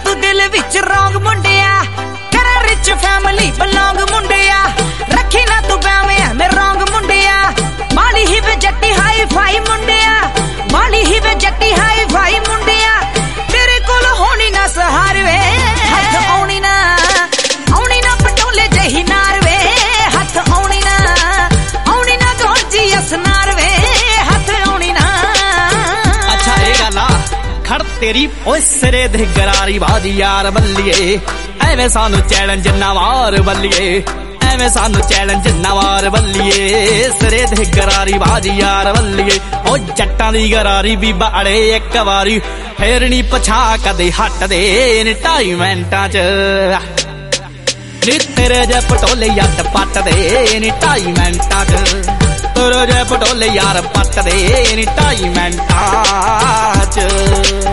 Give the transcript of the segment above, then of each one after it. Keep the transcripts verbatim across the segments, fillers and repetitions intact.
तू दिल विच रौंग मुंडिया कर रिच फैमिली बिलोंग मुंडिया रखी ना तू बैवे मैं रौंग मुंडिया माली ही वे जट्टी हाई फाई मुंडिया माली ही वे जट्टी हाई फाई मुंडिया तेरे कोल होनी ना सहार वे हथ आउणी ना आउणी ना पटोले जही नार वे हथ आउणी ना आउणी ना गोजी असनार वे हथ आउणी ना। अच्छा ये गल खड़ तेरी ओए सिरे दे गरारी बादी यार बल्लिए एवें सानू चैलेंज ना मार बल्लिए एवें सानू चैलेंज ना मार बल्लिए सिरे दे गरारी बादी यार बल्लिए ओ जट्टां दी गरारी भी बाड़े एक वारी फिर नी पछा कदे हट दे नी ढाई मिंटां च नी तेरे जे पटोले जट पट दे नी ढाई मिंटां च तेरे जे पटोले यार पट दे नी ढाई मिंटां च।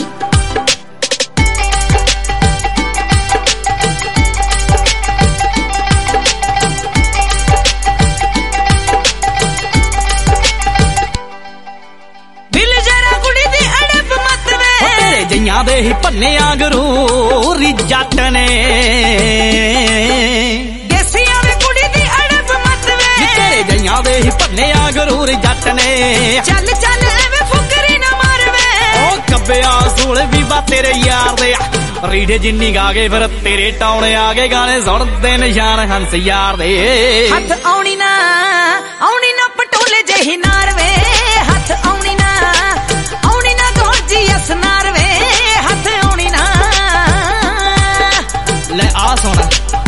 जइयां दे ही भन्ने आंगरू जट ने देसियां दे कुड़ी दी अड़ब मत वे तेरे जइयां दे ही भन्ने आंगरू जट ने चल चल एवें फुकरी ना मार वे ओ कब्बेआ सूल भी बा तेरे यार दे रीढ़े जिन्नी गा गए फिर तेरे टौने आ गए गाने सुनदे निशान हंस यार दे हथ आउणी ना आउणी ना पटोले जही नार वे हथ आउणी ना आउणी ना गोजी असनार वे हथ आउणी ना। ले आ सोना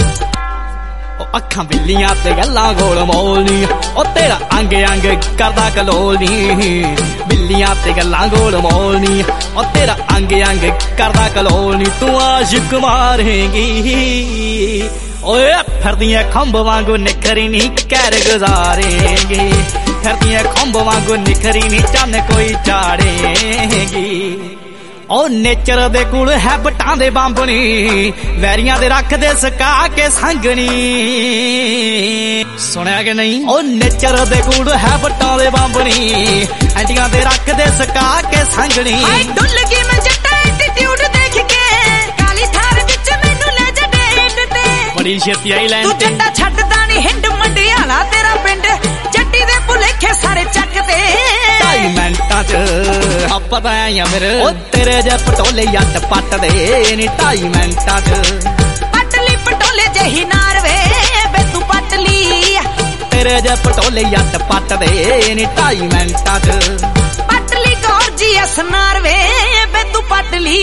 अखां बिल्लियां ते गल्लां गोल मोलनी ओ तेरा अंग अंग करदा कलोलनी बिल्लियां ते गल्लां गोल मोलनी ओ तेरा अंग अंग करदा कलोलनी तू आशिक मारेगी ओए फिरदियां खंभ वांगू निखरी नी कैर गुजारेगी फिरदियां खंभ वांगू निखरी नी चन्न कोई चाड़ेगी ओ नेचर दे कुल है बटां दे बांबनी वैरियां दे रख दे सका के संगनी सुनिया कि नहीं ओ नेचर दे कुल है बटां दे बांबनी एंटियां दे रख दे सका के संगनी डुल गई मैं जट्टा एटीट्यूड देख के काली थार विच मैनू ले जा डेट ते बड़ी छेती आई लैन तू जट्टा छड्डदा नी हिंड मंडियाला तेरा पिंड जट्टी दे भुलेखे सारे चक दे ढाई मिंटां च पता है मेरे ओ तेरे जे पटोले जट पट दे नी ढाई मिंटां च पटली पटोले जही नार वे बे तू पटली तेरे जे पटोले जट पट दे नी ढाई मिंटां च पटली गौर जी असनार वे बे तू पटली